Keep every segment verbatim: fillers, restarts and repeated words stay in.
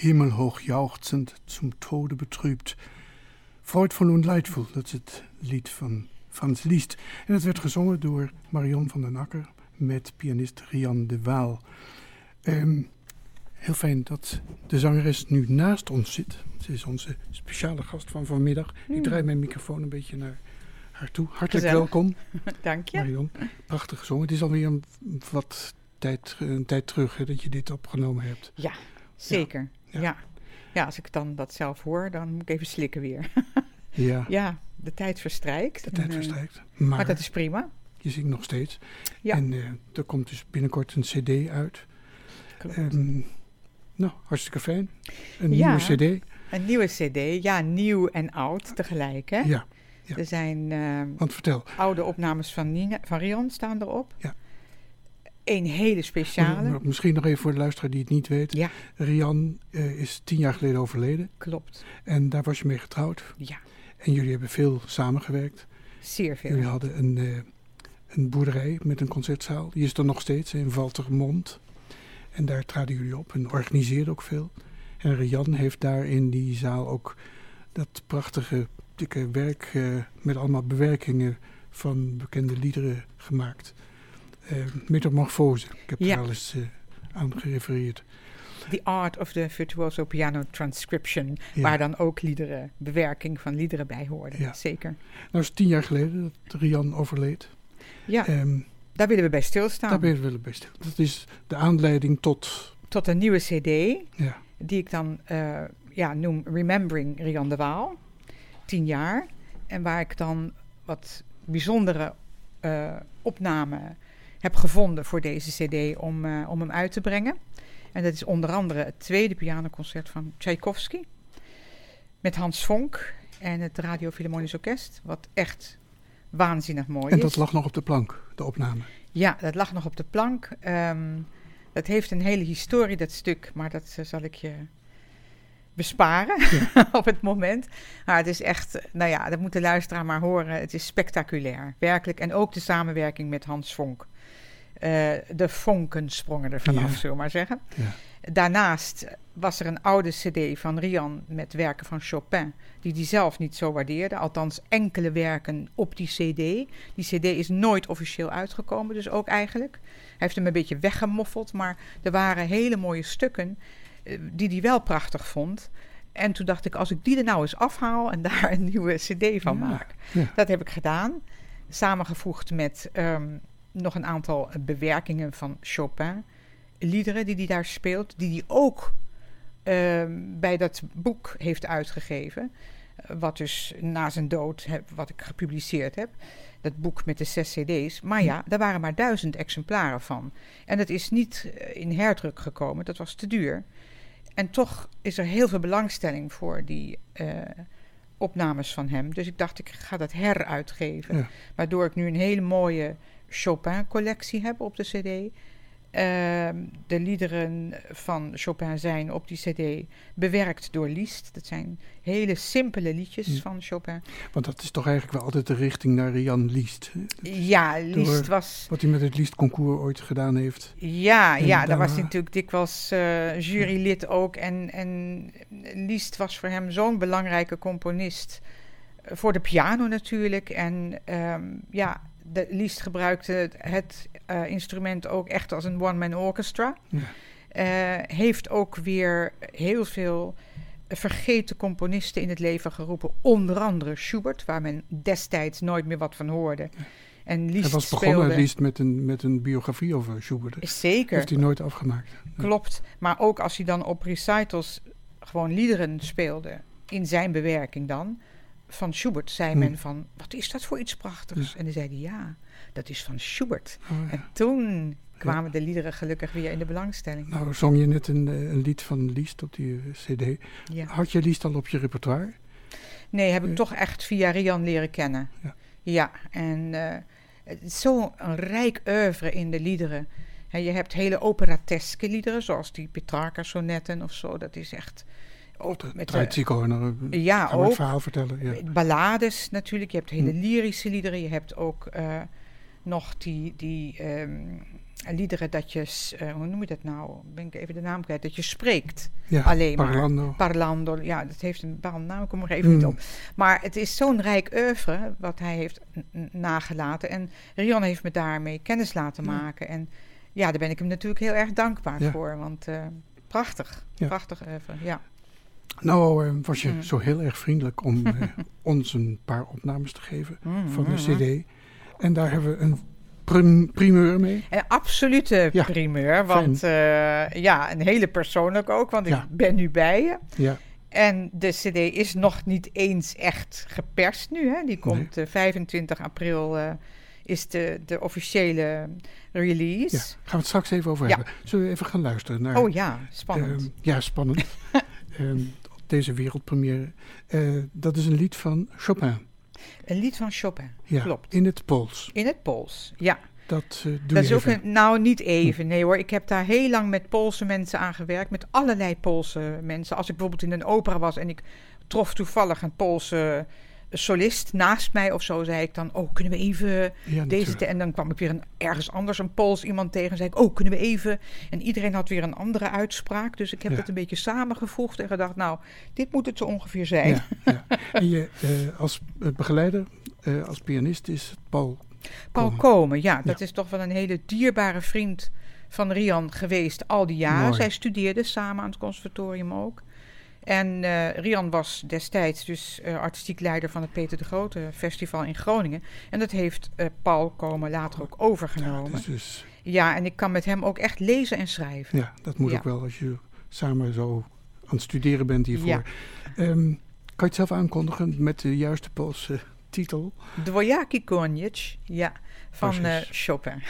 himmelhoog jauchzend, zum Tode betrübt. Freudvol und leidvol, dat is het lied van Frans Liszt. En het werd gezongen door Marion van den Akker met pianist Rian de Waal. Um, heel fijn dat de zangeres nu naast ons zit. Ze is onze speciale gast van vanmiddag. Mm. Ik draai mijn microfoon een beetje naar haar toe. Hartelijk Gezellig. welkom. Dank je. Marion, prachtig gezongen. Het is alweer een, wat tijd, een tijd terug hè, dat je dit opgenomen hebt. Ja, zeker. Ja. Ja. Ja. ja, als ik dan dat zelf hoor, dan moet ik even slikken weer. Ja, Ja, de tijd verstrijkt. de tijd En, uh, verstrijkt. Maar, Maar dat is prima. je zingt nog steeds. Ja. En uh, er komt dus binnenkort een cd uit. Klopt. Um, nou, hartstikke fijn. Een Ja. nieuwe cd. Een nieuwe cd, ja, nieuw en oud tegelijk, hè? Ja, ja. Er zijn uh, Want vertel. oude opnames van, Nina, van Rian staan erop. Ja. Een hele speciale. M- Misschien nog even voor de luisteraar die het niet weet. Ja, Rian uh, is tien jaar geleden overleden. klopt. En daar was je mee getrouwd. Ja, En jullie hebben veel samengewerkt. zeer veel. Jullie hadden een, uh, een boerderij met een concertzaal. Die is er nog steeds in Valtermond. En daar traden jullie op en organiseerden ook veel. En Rian heeft daar in die zaal ook dat prachtige, dikke werk uh, met allemaal bewerkingen van bekende liederen gemaakt. Uh, Metamorfose, ik heb Ja. er al eens uh, aan gerefereerd. The Art of the Virtuoso Piano Transcription, Ja. waar dan ook liederen, bewerking van liederen bij hoorden. Ja. Zeker. Nou is het tien jaar geleden dat Rian overleed. Ja, Um, daar willen we bij stilstaan. daar ben je wel bij stil. Dat is de aanleiding tot... Tot een nieuwe cd, Ja, die ik dan uh, ja, noem Remembering Rian de Waal. Tien jaar. En waar ik dan wat bijzondere uh, opnamen heb gevonden voor deze cd om, uh, om hem uit te brengen. En dat is onder andere het tweede pianoconcert van Tchaikovsky. Met Hans Vonk en het Radio Philharmonisch Orkest. Wat echt waanzinnig mooi en is. dat lag nog op de plank, de opname. Ja, dat lag nog op de plank. Um, dat heeft een hele historie, dat stuk. Maar dat uh, zal ik je besparen Ja. op het moment. Maar het is echt, nou ja, dat moet de luisteraar maar horen. Het is spectaculair, werkelijk. En ook de samenwerking met Hans Vonk. Uh, de vonken sprongen er vanaf, Ja. zullen we maar zeggen. Ja. Daarnaast was er een oude cd van Rian met werken van Chopin, die hij zelf niet zo waardeerde. Althans, enkele werken op die cd. Die cd is nooit officieel uitgekomen, dus ook eigenlijk. Hij heeft hem een beetje weggemoffeld, maar er waren hele mooie stukken uh, die hij wel prachtig vond. En toen dacht ik, als ik die er nou eens afhaal en daar een nieuwe cd van Ja. maak. Ja. Dat heb ik gedaan, samengevoegd met um, nog een aantal bewerkingen van Chopin. Liederen die hij daar speelt, die hij ook uh, bij dat boek heeft uitgegeven. Uh, wat dus na zijn dood, heb, wat ik gepubliceerd heb. Dat boek met de zes cd's. Maar ja, daar waren maar duizend exemplaren van. En dat is niet uh, in herdruk gekomen, dat was te duur. En toch is er heel veel belangstelling voor die uh, opnames van hem. Dus ik dacht, ik ga dat heruitgeven. Ja. Waardoor ik nu een hele mooie Chopin-collectie heb op de cd. Uh, de liederen van Chopin zijn op die cd bewerkt door Liszt. Dat zijn hele simpele liedjes Ja. van Chopin. Want dat is toch eigenlijk wel altijd de richting naar Rian Liszt. Hè? Ja, Liszt was... Wat hij met het Liszt-concours ooit gedaan heeft. Ja, En ja daar daarna- was hij natuurlijk dikwijls uh, jurylid ook. En, en Liszt was voor hem zo'n belangrijke componist. Uh, voor de piano natuurlijk. En um, ja, de, Liszt gebruikte het, het uh, instrument ook echt als een one-man orchestra. Ja. Uh, heeft ook weer heel veel vergeten componisten in het leven geroepen. Onder andere Schubert, waar men destijds nooit meer wat van hoorde. En Liszt Hij was speelde... begonnen Liszt met een, met een biografie over Schubert. Dat Zeker. heeft hij nooit afgemaakt. Nee. Klopt, maar ook als hij dan op recitals gewoon liederen speelde, in zijn bewerking dan, van Schubert, zei Hmm. men van, wat is dat voor iets prachtigs? Ja. En dan zei hij, ja, dat is van Schubert. Oh, ja. En toen kwamen de liederen gelukkig weer in de belangstelling. Nou, zong je net een, eh, een lied van Liszt op die uh, cd. Ja. Had je Liszt al op je repertoire? Nee, heb ik Ja. toch echt via Rian leren kennen. Ja. Ja, en uh, het is zo'n rijk oeuvre in de liederen. He, je hebt hele operateske liederen, zoals die Petrarca-sonetten of zo. Dat is echt... Ook met Draait Zico, ja, ga maar ook. het verhaal vertellen. Ja. Ballades natuurlijk. Je hebt hele Hm. lyrische liederen. Je hebt ook uh, nog die, die um, liederen dat je, uh, hoe noem je dat nou? Ben ik even de naam kwijt, dat je spreekt. Ja, alleen parlando. maar. Parlando. Ja, dat heeft een bepaalde naam, ik kom er even mm. niet op. Maar het is zo'n rijk oeuvre wat hij heeft n- nagelaten. En Rian heeft me daarmee kennis laten ja. maken. En ja, daar ben ik hem natuurlijk heel erg dankbaar ja. voor. Want uh, prachtig, ja. prachtig oeuvre, ja. Nou uh, was je mm. zo heel erg vriendelijk om uh, ons een paar opnames te geven mm, van de mm, cd. Mm. En daar hebben we een prim- primeur mee. Een absolute ja, primeur. Want uh, ja, een hele persoonlijk ook. Want ja. ik ben nu bij je. Ja. En de cd is nog niet eens echt geperst nu. Hè? Die komt nee. uh, vijfentwintig april... Uh, is de, de officiële release. Ja, gaan we het straks even over ja. hebben. Zullen we even gaan luisteren naar... Oh ja, spannend. Uh, ja, spannend. uh, deze wereldpremière. Uh, dat is een lied van Chopin. Een lied van Chopin, ja, klopt. In het Pools. In het Pools, ja. Dat uh, doe dat je is even. Ook een, nou, niet even, nee hoor. Ik heb daar heel lang met Poolse mensen aan gewerkt. Met allerlei Poolse mensen. Als ik bijvoorbeeld in een opera was en ik trof toevallig een Poolse solist naast mij of zo, zei ik dan, oh, kunnen we even ja, deze... Te- en dan kwam ik weer een, ergens anders een Pools iemand tegen en zei ik, oh, kunnen we even... En iedereen had weer een andere uitspraak, dus ik heb ja. het een beetje samengevoegd en gedacht, nou, dit moet het zo ongeveer zijn. Ja, ja. En je uh, als begeleider, uh, als pianist is Paul Paul Komen, Komen ja, dat ja. is toch wel een hele dierbare vriend van Rian geweest al die jaren. Mooi. Zij studeerden samen aan het conservatorium ook. En uh, Rian was destijds dus uh, artistiek leider van het Peter de Grote Festival in Groningen. En dat heeft uh, Paul Komen later ook overgenomen. Ja, dus... ja, en ik kan met hem ook echt lezen en schrijven. Ja, dat moet ja. ook wel als je samen zo aan het studeren bent hiervoor. Ja. Um, kan je het zelf aankondigen met de juiste Poolse titel? Dwojaki Koniec, ja, van uh, Chopin.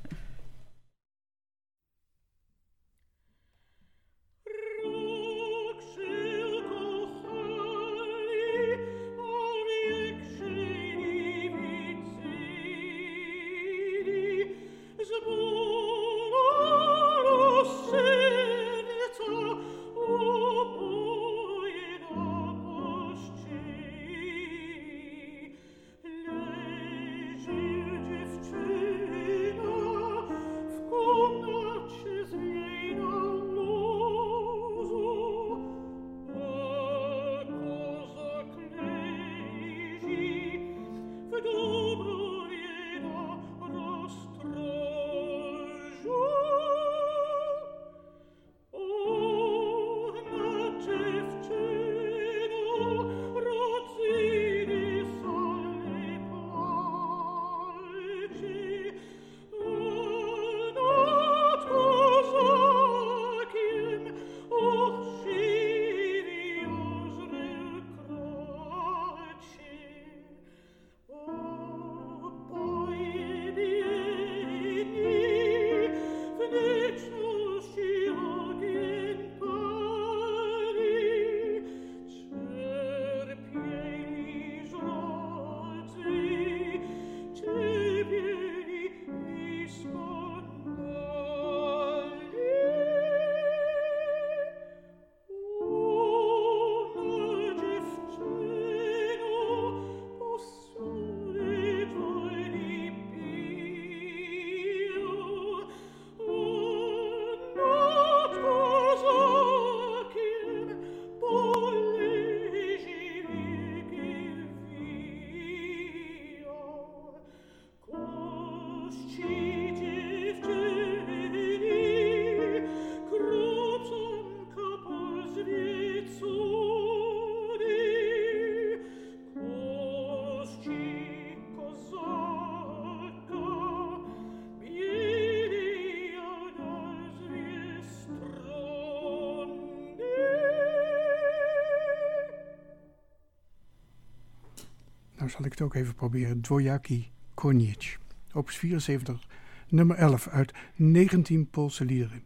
Nou zal ik het ook even proberen. Dwojaki Koniec. Opus vierenzeventig, nummer elf uit negentien Poolse liederen.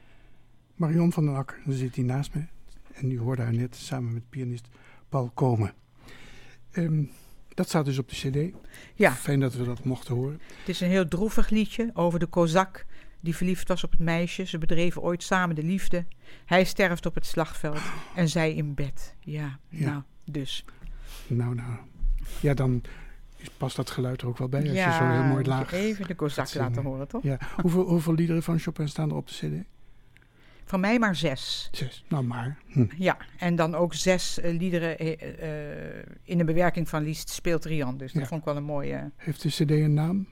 Marion van den Akker, daar zit hij naast me. En u hoorde haar net samen met pianist Paul Komen. Um, dat staat dus op de cd. Ja. Fijn dat we dat mochten horen. Het is een heel droevig liedje over de kozak die verliefd was op het meisje. Ze bedreven ooit samen de liefde. Hij sterft op het slagveld en zij in bed. Ja, ja. nou, dus. Nou, nou. Ja, dan past dat geluid er ook wel bij als ja, je zo heel mooi laag... even de kozak laten horen, toch? Ja. Hoeveel, hoeveel liederen van Chopin staan er op de cd? Van mij maar zes. Zes, nou maar. Hm. Ja, en dan ook zes uh, liederen uh, uh, in de bewerking van Liszt speelt Rian. Dus dat ja. vond ik wel een mooie... Heeft de cd een naam?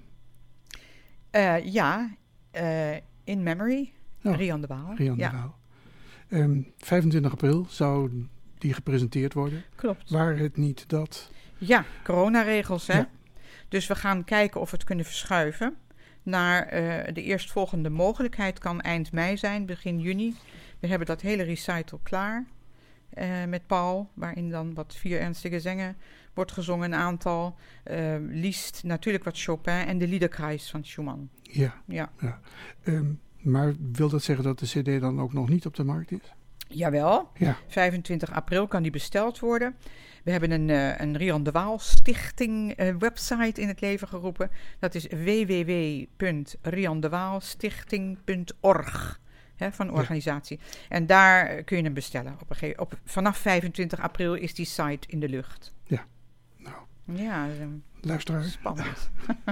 Uh, ja, uh, In Memory, oh, Rian de Waal. Rian ja. de Waal. Um, vijfentwintig april zou die gepresenteerd worden. Klopt. Waar het niet dat... Ja, coronaregels, hè. Ja. Dus we gaan kijken of we het kunnen verschuiven naar uh, de eerstvolgende mogelijkheid. Kan eind mei zijn, begin juni. We hebben dat hele recital klaar uh, met Paul, waarin dan wat vier ernstige zingen wordt gezongen, een aantal. Uh, Liszt, natuurlijk wat Chopin en de Liederkreis van Schumann. Ja, ja. ja. Um, maar wil dat zeggen dat de cd dan ook nog niet op de markt is? Jawel, ja. vijfentwintig april kan die besteld worden. We hebben een, uh, een Rian de Waal Stichting uh, website in het leven geroepen. Dat is w w w punt rian de waal stichting punt org. Hè, van organisatie. Ja. En daar kun je hem bestellen. Op een gegeven, op, vanaf vijfentwintig april is die site in de lucht. Ja, nou. Ja, uh, luisteraar. Spannend.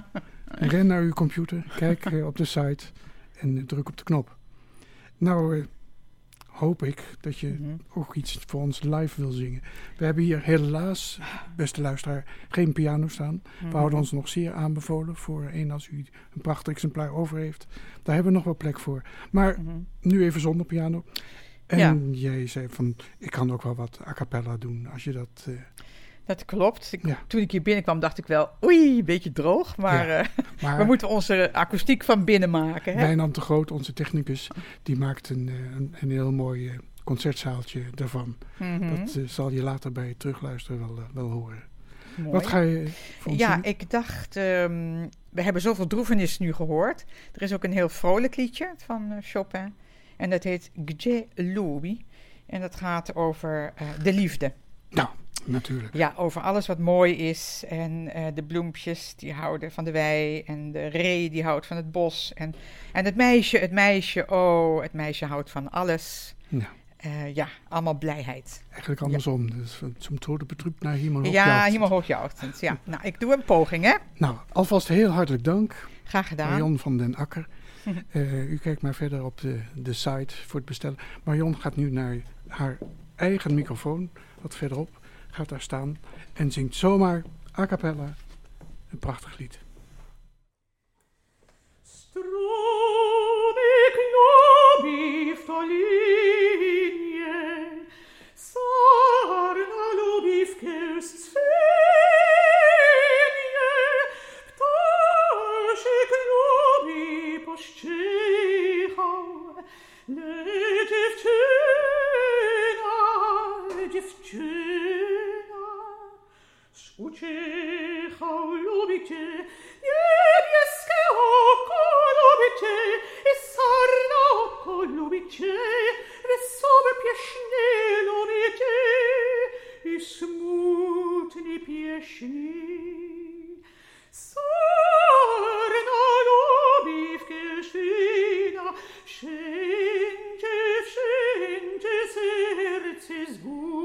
Ren naar uw computer, kijk uh, op de site en uh, druk op de knop. Nou, uh, hoop ik dat je mm-hmm. ook iets voor ons live wil zingen. We hebben hier helaas, beste luisteraar, geen piano staan. Mm-hmm. We houden ons nog zeer aanbevolen voor een als u een prachtig exemplaar over heeft. Daar hebben we nog wel plek voor. Maar mm-hmm. nu even zonder piano. En ja. jij zei van, ik kan ook wel wat a cappella doen als je dat... Uh, Dat klopt. Ik, ja. Toen ik hier binnenkwam dacht ik wel, oei, een beetje droog. Maar, ja, uh, maar we moeten onze akoestiek van binnen maken. Hè? Wijnand de Groot, onze technicus, die maakt een, een, een heel mooi uh, concertzaaltje daarvan. Mm-hmm. Dat uh, zal je later bij het terugluisteren wel, uh, wel horen. Mooi. Wat ga je voor ons Ja, zingen? Ik dacht, um, we hebben zoveel droefenis nu gehoord. Er is ook een heel vrolijk liedje van uh, Chopin. En dat heet Gdzie lubi. En dat gaat over uh, de liefde. Nou, natuurlijk. Ja, over alles wat mooi is. En uh, de bloempjes die houden van de wei. En de ree die houdt van het bos. En, en het meisje, het meisje, oh, het meisje houdt van alles. Ja. Uh, ja, allemaal blijheid. Eigenlijk andersom. Ja. Dus zum Tode betrübt naar Himmelhoog Ja, Himmelhoog jauchzend. Ja, nou, ik doe een poging, hè. Nou, alvast heel hartelijk dank. Graag gedaan. Marion van den Akker. uh, u kijkt maar verder op de, de site voor het bestellen. Marion gaat nu naar haar eigen microfoon, wat verderop. Gaat daar staan en zingt zomaar a cappella een prachtig lied. Strumig lubi w Tolinie, sarna lubi w Kiełscynie, ptaszyk lubi poszczychał, lecz dziewczyna, dziewczyna, uciechał, lubi cię, niebieskie oko lubi cię, i sarna oko lubi cię, wesołe pieśni lubi cię, i smutne pieśni. Sarna lubi w kieszynach, wszędzie, wszędzie serce zbudzi.